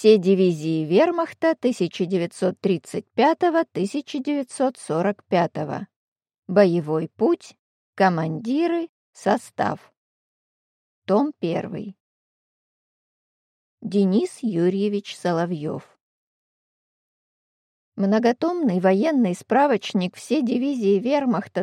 Все дивизии вермахта 1935-1945. Боевой путь, командиры, состав. Том 1. Денис Юрьевич Соловьев. Многотомный военный справочник «Все дивизии вермахта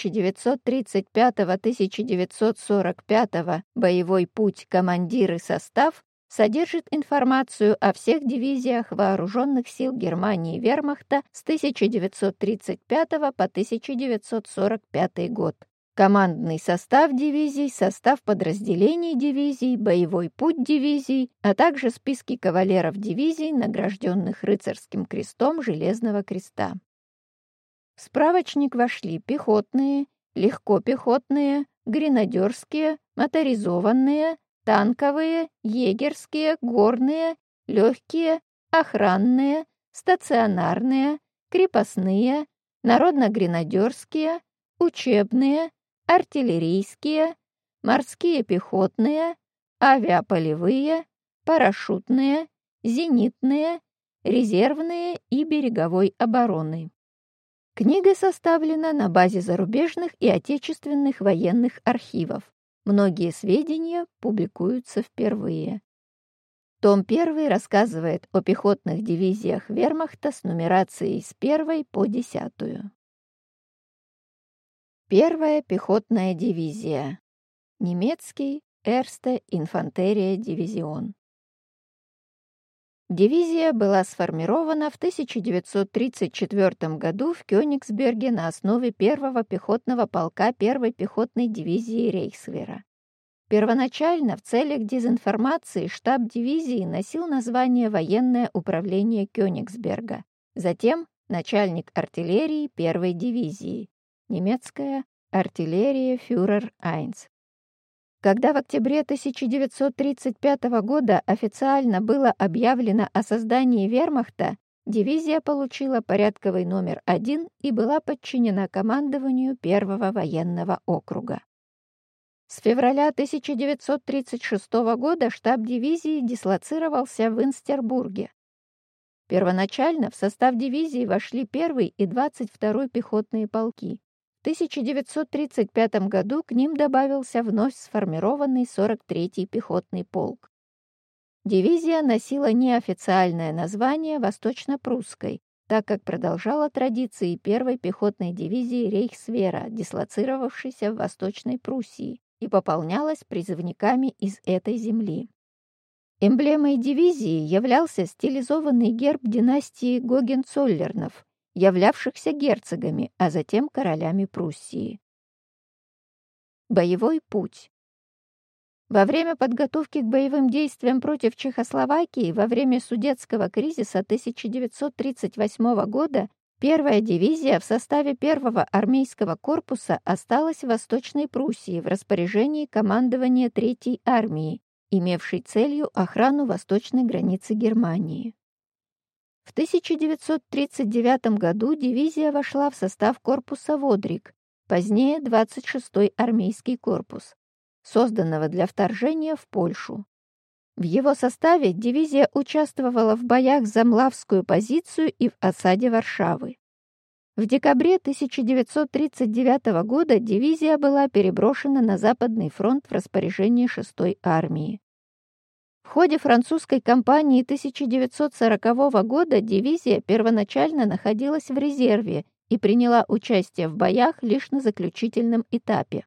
1935-1945. Боевой путь, командиры, состав» содержит информацию о всех дивизиях вооруженных сил Германии вермахта с 1935 по 1945 год. Командный состав дивизий, состав подразделений дивизий, боевой путь дивизий, а также списки кавалеров дивизий, награжденных рыцарским крестом Железного Креста. В справочник вошли пехотные, легкопехотные, гренадерские, моторизованные, танковые, егерские, горные, легкие, охранные, стационарные, крепостные, народно-гренадерские, учебные, артиллерийские, морские пехотные, авиаполевые, парашютные, зенитные, резервные и береговой обороны. Книга составлена на базе зарубежных и отечественных военных архивов. Многие сведения публикуются впервые. Том 1 рассказывает о пехотных дивизиях вермахта с нумерацией с 1 по 10. Первая пехотная дивизия. Немецкий Эрсте Инфантерия Дивизион. Дивизия была сформирована в 1934 году в Кёнигсберге на основе первого пехотного полка первой пехотной дивизии Рейхсвера. Первоначально в целях дезинформации штаб дивизии носил название «Военное управление Кёнигсберга», затем начальник артиллерии первой дивизии, немецкая артиллерия Фюрер 1. Когда в октябре 1935 года официально было объявлено о создании вермахта, дивизия получила порядковый номер 1 и была подчинена командованию первого военного округа. С февраля 1936 года штаб дивизии дислоцировался в Инстербурге. Первоначально в состав дивизии вошли 1 и 22 пехотные полки. В 1935 году к ним добавился вновь сформированный 43-й пехотный полк. Дивизия носила неофициальное название Восточно-Прусской, так как продолжала традиции первой пехотной дивизии Рейхсвера, дислоцировавшейся в Восточной Пруссии, и пополнялась призывниками из этой земли. Эмблемой дивизии являлся стилизованный герб династии Гогенцоллернов, являвшихся герцогами, а затем королями Пруссии. Боевой путь. Во время подготовки к боевым действиям против Чехословакии во время Судетского кризиса 1938 года первая дивизия в составе первого армейского корпуса осталась в Восточной Пруссии в распоряжении командования Третьей армии, имевшей целью охрану восточной границы Германии. В 1939 году дивизия вошла в состав корпуса Водрик, позднее 26-й армейский корпус, созданного для вторжения в Польшу. В его составе дивизия участвовала в боях за Млавскую позицию и в осаде Варшавы. В декабре 1939 года дивизия была переброшена на Западный фронт в распоряжение 6-й армии. В ходе французской кампании 1940 года дивизия первоначально находилась в резерве и приняла участие в боях лишь на заключительном этапе.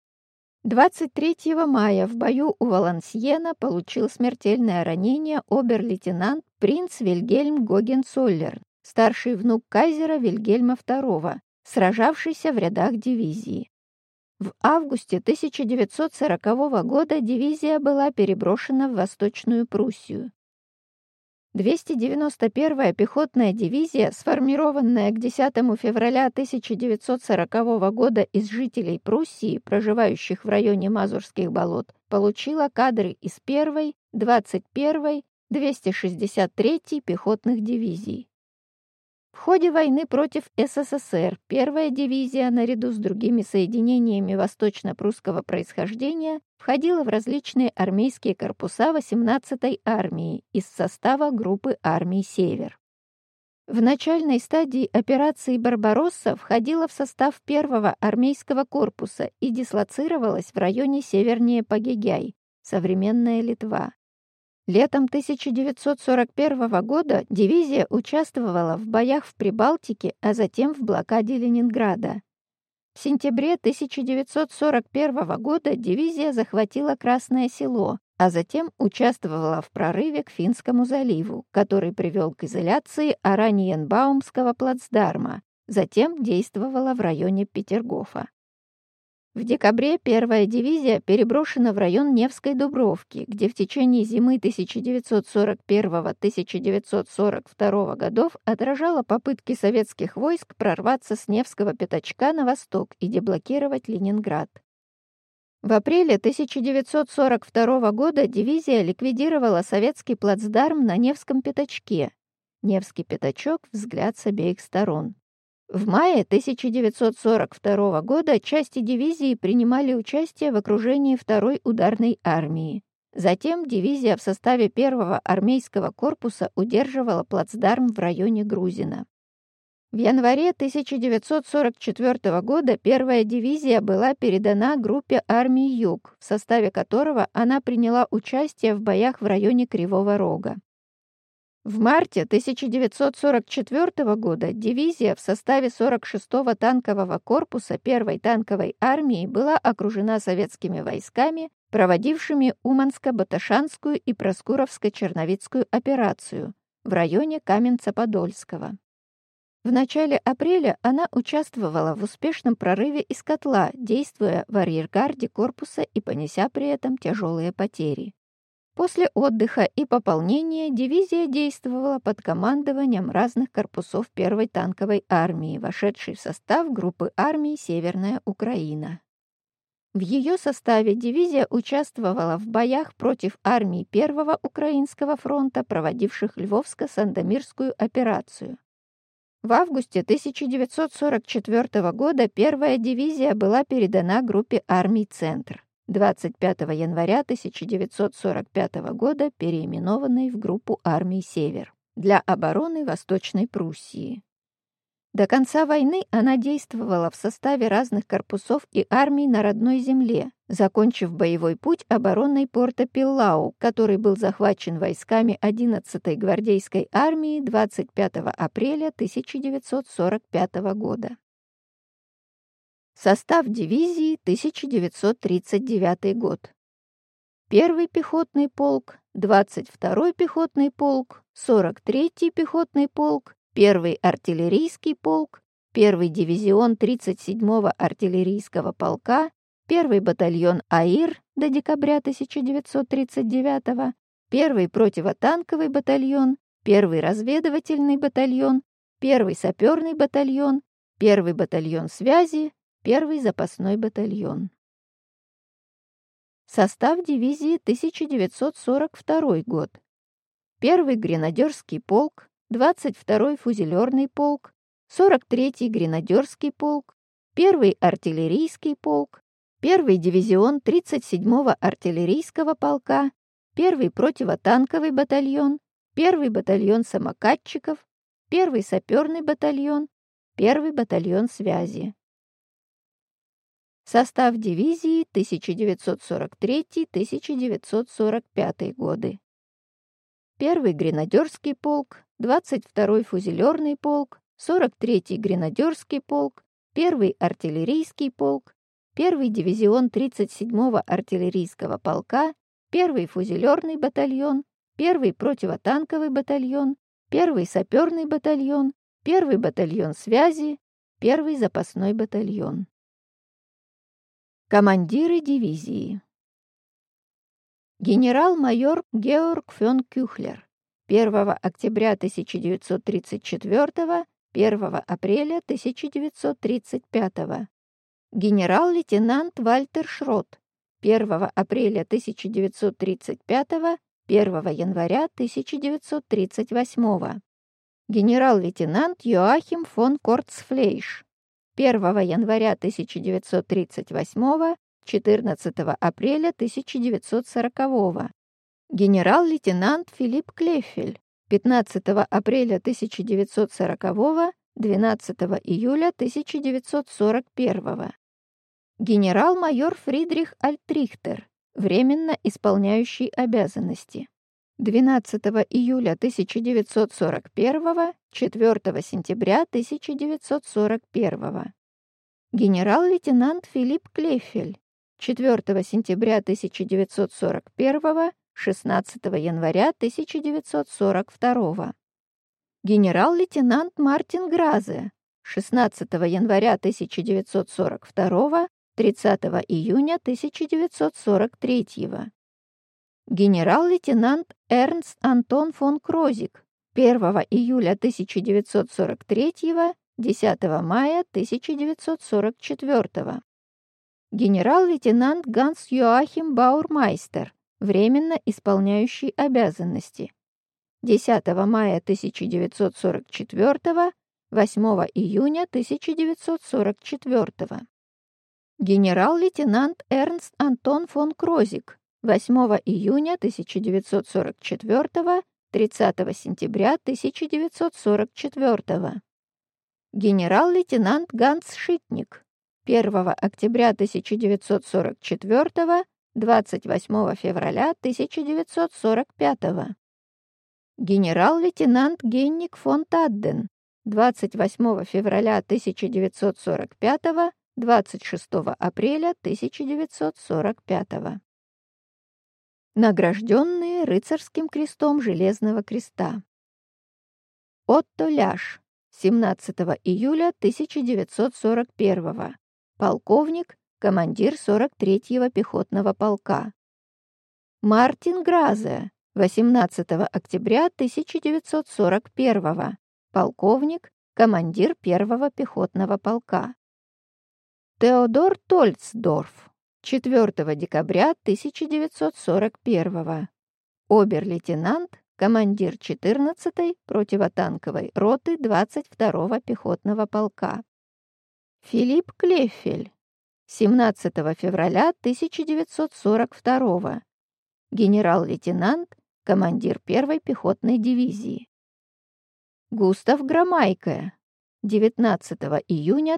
23 мая в бою у Валансьена получил смертельное ранение обер-лейтенант принц Вильгельм Гогенцоллерн, старший внук кайзера Вильгельма II, сражавшийся в рядах дивизии. В августе 1940 года дивизия была переброшена в Восточную Пруссию. 291-я пехотная дивизия, сформированная к 10 февраля 1940 года из жителей Пруссии, проживающих в районе Мазурских болот, получила кадры из 1-й, 21-й, 263-й пехотных дивизий. В ходе войны против СССР первая дивизия, наряду с другими соединениями восточно-прусского происхождения, входила в различные армейские корпуса 18-й армии из состава группы армий «Север». В начальной стадии операции «Барбаросса» входила в состав первого армейского корпуса и дислоцировалась в районе севернее Пагегяй, современная Литва. Летом 1941 года дивизия участвовала в боях в Прибалтике, а затем в блокаде Ленинграда. В сентябре 1941 года дивизия захватила Красное Село, а затем участвовала в прорыве к Финскому заливу, который привел к изоляции Ораниенбаумского плацдарма, затем действовала в районе Петергофа. В декабре первая дивизия переброшена в район Невской Дубровки, где в течение зимы 1941-1942 годов отражала попытки советских войск прорваться с Невского пятачка на восток и деблокировать Ленинград. В апреле 1942 года дивизия ликвидировала советский плацдарм на Невском пятачке. Невский пятачок – взгляд с обеих сторон. В мае 1942 года части дивизии принимали участие в окружении 2-й ударной армии. Затем дивизия в составе 1-го армейского корпуса удерживала плацдарм в районе Грузина. В январе 1944 года 1-я дивизия была передана группе армий «Юг», в составе которого она приняла участие в боях в районе Кривого Рога. В марте 1944 года дивизия в составе 46-го танкового корпуса 1-й танковой армии была окружена советскими войсками, проводившими Уманско-Баташанскую и Проскуровско-Черновицкую операцию в районе Каменца-Подольского. В начале апреля она участвовала в успешном прорыве из котла, действуя в арьергарде корпуса и понеся при этом тяжелые потери. После отдыха и пополнения дивизия действовала под командованием разных корпусов 1-й танковой армии, вошедшей в состав группы армий «Северная Украина». В ее составе дивизия участвовала в боях против армий 1-го Украинского фронта, проводивших Львовско-Сандомирскую операцию. В августе 1944 года 1-я дивизия была передана группе армий «Центр», 25 января 1945 года переименованной в группу армий «Север» для обороны Восточной Пруссии. До конца войны она действовала в составе разных корпусов и армий на родной земле, закончив боевой путь обороной порта Пиллау, который был захвачен войсками 11-й гвардейской армии 25 апреля 1945 года. Состав дивизии 1939 год. 1-й пехотный полк, 22-й пехотный полк, 43-й пехотный полк, 1-й артиллерийский полк, 1-й дивизион 37-го артиллерийского полка, 1-й батальон АИР до декабря 1939, 1-й противотанковый батальон, 1-й разведывательный батальон, 1-й саперный батальон, 1-й батальон связи, 1-й запасной батальон. Состав дивизии 1942 год. 1-й гренадерский полк, 22-й фузелерный полк, 43-й гренадерский полк, 1-й артиллерийский полк, 1-й дивизион 37-го артиллерийского полка, 1-й противотанковый батальон, 1-й батальон самокатчиков, 1-й саперный батальон, 1-й батальон связи. Состав дивизии 1943-1945 годы. 1-й гренадерский полк, 22-й фузелерный полк, 43-й гренадерский полк, 1-й артиллерийский полк, 1-й дивизион 37-го артиллерийского полка, 1-й фузелерный батальон, 1-й противотанковый батальон, 1-й саперный батальон, 1-й батальон связи, 1-й запасной батальон. Командиры дивизии. Генерал-майор Георг фон Кюхлер 1 октября 1934, 1 апреля 1935. Генерал-лейтенант Вальтер Шрот 1 апреля 1935, 1 января 1938. Генерал-лейтенант Йоахим фон Корцфлейш. 1 января 1938, 14 апреля 1940. Генерал-лейтенант Филипп Клефель. 15 апреля 1940, 12 июля 1941. Генерал-майор Фридрих Альтрихтер, временно исполняющий обязанности. 12 июля 1941, 4 сентября 1941. Генерал-лейтенант Филипп Клефель. 4 сентября 1941, 16 января 1942. Генерал-лейтенант Мартин Гразе. 16 января 1942, 30 июня 1943. Генерал-лейтенант Эрнст Антон фон Крозик. 1 июля 1943, 10 мая 1944. Генерал-лейтенант Ганс Йоахим Баурмайстер, временно исполняющий обязанности. 10 мая 1944, 8 июня 1944. Генерал-лейтенант Эрнст Антон фон Крозик. 8 июня 1944, 30 сентября 1944. Генерал-лейтенант Ганс Шитник. 1 октября 1944, 28 февраля 1945. Генерал-лейтенант Генник фон Тадден. 28 февраля 1945, 26 апреля 1945. Награжденные рыцарским крестом Железного Креста. Отто Ляш. 17 июля 1941. Полковник, командир 43-го пехотного полка. Мартин Гразе. 18 октября 1941. Полковник, командир 1-го пехотного полка. Теодор Тольцдорф. 4 декабря 1941. Обер-лейтенант, командир 14-й противотанковой роты 22-го пехотного полка. Филипп Клефель. 17 февраля 1942. Генерал-лейтенант, командир 1-й пехотной дивизии. Густав Громайко. 19 июня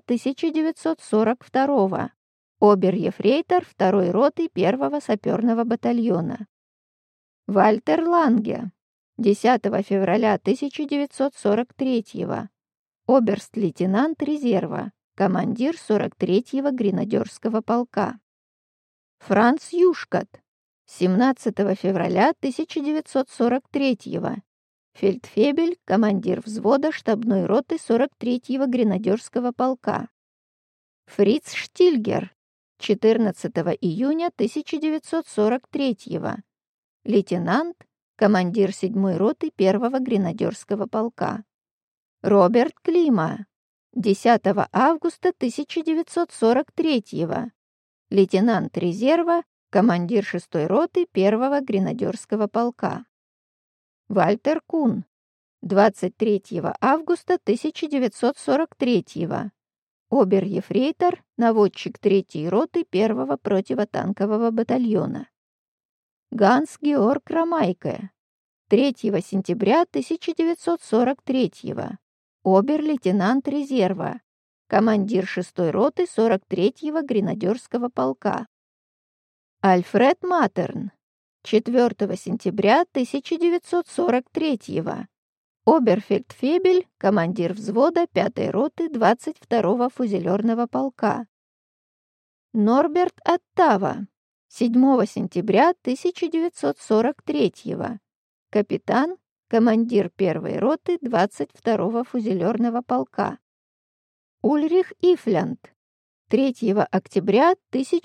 1942. Обер-ефрейтор 2-й роты 1-го саперного батальона. Вальтер Ланге. 10 февраля 1943. Оберст-лейтенант резерва, командир 43-го гренадерского полка. Франц Юшкат. 17 февраля 1943. Фельдфебель, командир взвода штабной роты 43-го гренадерского полка. Фриц Штильгер. 14 июня 1943. Лейтенант, командир 7-й роты 1-го гренадерского полка. Роберт Клима. 10 августа 1943. Лейтенант резерва, командир 6-й роты 1-го гренадерского полка. Вальтер Кун. 23 августа 1943. Обер-ефрейтор, наводчик 3-й роты 1-го противотанкового батальона. Ганс Георг Ромайко. 3 сентября 1943. Обер-лейтенант резерва, командир 6-й роты 43-го гренадерского полка. Альфред Матерн. 4 сентября 1943. Оберфельдфебель, командир взвода 5-й роты 22-го фузелерного полка. Норберт Оттава. 7 сентября 1943. Капитан, командир 1-й роты 22-го фузелерного полка. Ульрих Ифлянд. 3 октября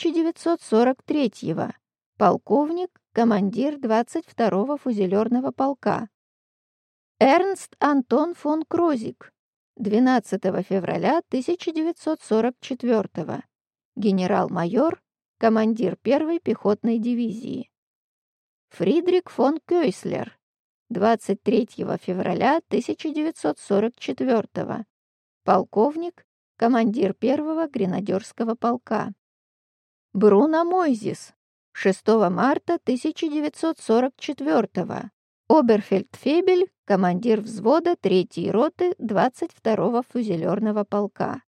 1943. Полковник, командир 22-го фузелерного полка. Эрнст Антон фон Крозик. 12 февраля 1944. Генерал-майор, командир 1-й пехотной дивизии. Фридрих фон Кёйслер. 23 февраля 1944, полковник, командир 1-го гренадерского полка. Бруно Мойзис, 6 марта 1944, оберфельдфебель, командир взвода 3-й роты 22-го фузелерного полка.